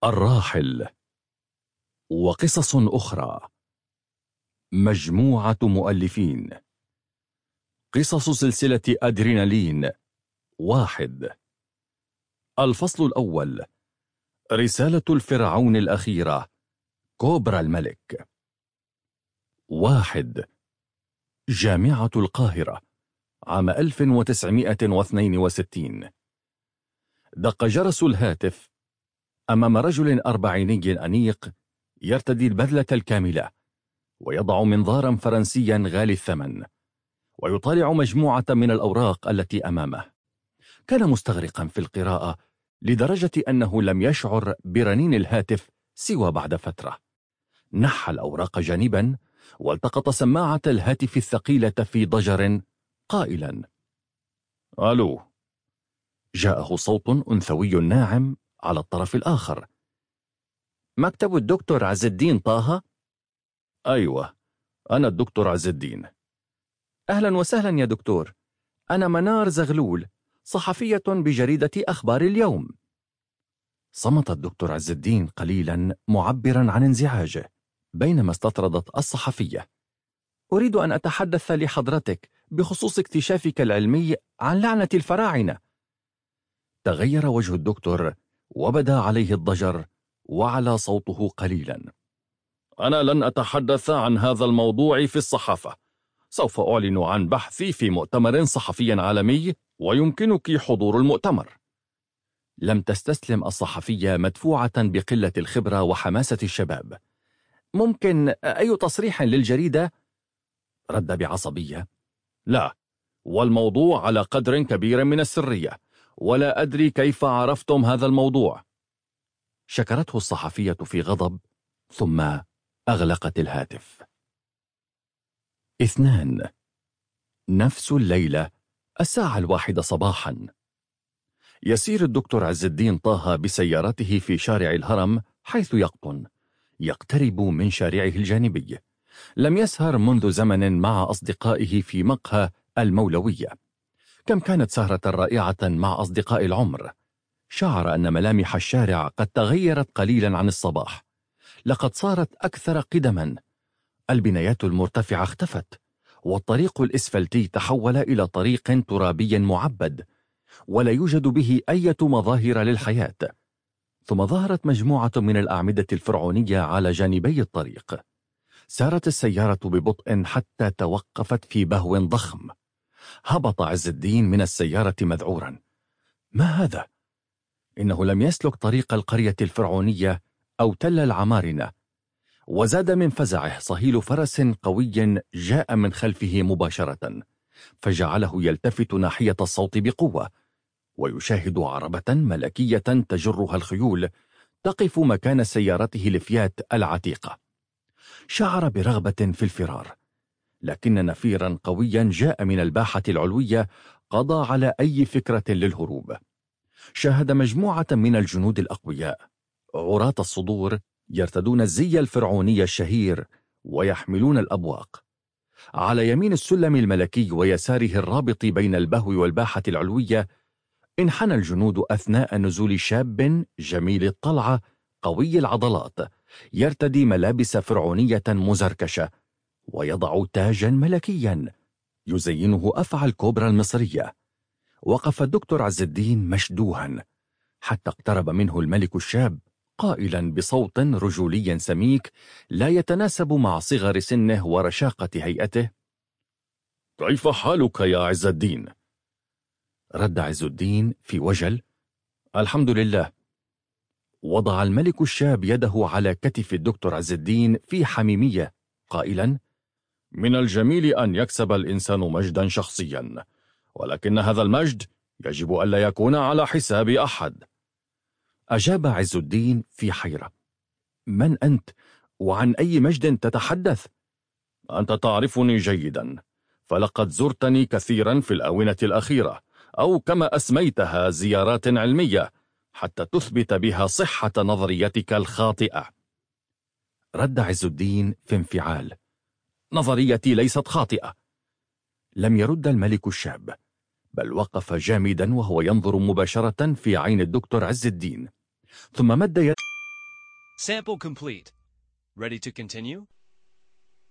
الراحل وقصص أخرى. مجموعة مؤلفين. قصص سلسلة أدرينالين 1. الفصل الأول. رسالة الفرعون الأخيرة، كوبرا الملك. 1. جامعة القاهرة، عام 1962. دق جرس الهاتف أمام رجل أربعيني أنيق يرتدي البذلة الكاملة، ويضع منظارا فرنسيا غالي الثمن، ويطالع مجموعة من الأوراق التي أمامه. كان مستغرقا في القراءة لدرجة أنه لم يشعر برنين الهاتف سوى بعد فترة. نحى الأوراق جانبا والتقط سماعة الهاتف الثقيلة في ضجر قائلا: ألو. جاءه صوت أنثوي ناعم على الطرف الآخر. مكتب الدكتور عز الدين طه؟ أيوة، أنا الدكتور عز الدين. أهلا وسهلا يا دكتور، أنا منار زغلول، صحفية بجريدة أخبار اليوم. صمت الدكتور عز الدين قليلا معبرا عن انزعاجه، بينما استطردت الصحفية: أريد أن أتحدث لحضرتك بخصوص اكتشافك العلمي عن لعنة الفراعنة. تغير وجه الدكتور وبدا عليه الضجر وعلى صوته قليلا: أنا لن أتحدث عن هذا الموضوع في الصحافة. سوف أعلن عن بحثي في مؤتمر صحفي عالمي ويمكنك حضور المؤتمر. لم تستسلم الصحفية مدفوعة بقلة الخبرة وحماسة الشباب. ممكن أي تصريح للجريدة؟ رد بعصبية: لا، والموضوع على قدر كبير من السرية، ولا أدري كيف عرفتم هذا الموضوع. شكرته الصحفية في غضب، ثم أغلقت الهاتف. 2. نفس الليلة، الساعة 1 صباحا. يسير الدكتور عز الدين طه بسيارته في شارع الهرم حيث يقترب من شارعه الجانبي. لم يسهر منذ زمن مع أصدقائه في مقهى المولوية. كم كانت سهرة رائعة مع أصدقاء العمر. شعر أن ملامح الشارع قد تغيرت قليلا عن الصباح. لقد صارت أكثر قدما. البنايات المرتفعة اختفت، والطريق الإسفلتي تحول إلى طريق ترابي معبد، ولا يوجد به أي مظاهر للحياة. ثم ظهرت مجموعة من الأعمدة الفرعونية على جانبي الطريق. سارت السيارة ببطء حتى توقفت في بهو ضخم. هبط عز الدين من السيارة مذعورا: ما هذا؟ إنه لم يسلك طريق القرية الفرعونية أو تل العمارنة. وزاد من فزعه صهيل فرس قوي جاء من خلفه مباشرة، فجعله يلتفت ناحية الصوت بقوة، ويشاهد عربة ملكية تجرها الخيول تقف مكان سيارته الفيات العتيقة. شعر برغبة في الفرار، لكن نفيرا قويا جاء من الباحة العلوية قضى على أي فكرة للهروب. شاهد مجموعة من الجنود الأقوياء عراة الصدور يرتدون الزي الفرعوني الشهير ويحملون الأبواق. على يمين السلم الملكي ويساره الرابط بين البهو والباحة العلوية انحنى الجنود أثناء نزول شاب جميل الطلعة قوي العضلات يرتدي ملابس فرعونية مزركشة ويضع تاجا ملكيا يزينه أفعى الكوبرا المصرية. وقف الدكتور عز الدين مشدوها حتى اقترب منه الملك الشاب قائلا بصوت رجولي سميك لا يتناسب مع صغر سنه ورشاقة هيئته: كيف حالك يا عز الدين؟ رد عز الدين في وجل: الحمد لله. وضع الملك الشاب يده على كتف الدكتور عز الدين في حميمية قائلا: من الجميل أن يكسب الإنسان مجدا شخصيا، ولكن هذا المجد يجب ألا يكون على حساب أحد. أجاب عز الدين في حيرة: من أنت؟ وعن أي مجد تتحدث؟ أنت تعرفني جيدا، فلقد زرتني كثيرا في الآونة الأخيرة، أو كما أسميتها زيارات علمية، حتى تثبت بها صحة نظريتك الخاطئة. رد عز الدين في انفعال: نظريتي ليست خاطئة. لم يرد الملك الشاب، بل وقف جامدا وهو ينظر مباشرة في عين الدكتور عز الدين، ثم مد يده Sample complete. Ready to continue?